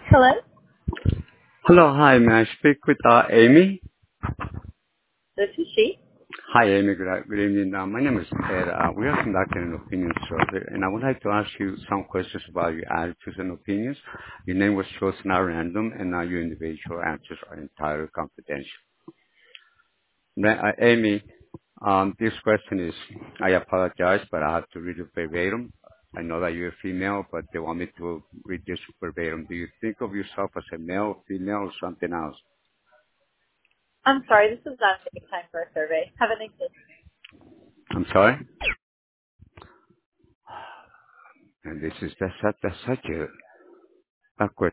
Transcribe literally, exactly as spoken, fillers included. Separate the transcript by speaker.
Speaker 1: Hello?
Speaker 2: Hello. Hi. May I speak with uh, Amy?
Speaker 1: This is she.
Speaker 2: Hi, Amy. Good, good evening. Uh, my name is Ed. Uh, we are conducting an opinion survey, and I would like to ask you some questions about your attitudes and opinions. Your name was chosen at random, and now your individual answers are entirely confidential. Now, uh, Amy, um, this question is, I apologize, but I have to read it verbatim. I know that you're a female, but they want me to read this verbatim. Do you think of yourself as a male, female, or something else?
Speaker 1: I'm sorry, this is not a good time for a survey. Have a nice day.
Speaker 2: I'm sorry? And this is, that's, that's such a awkward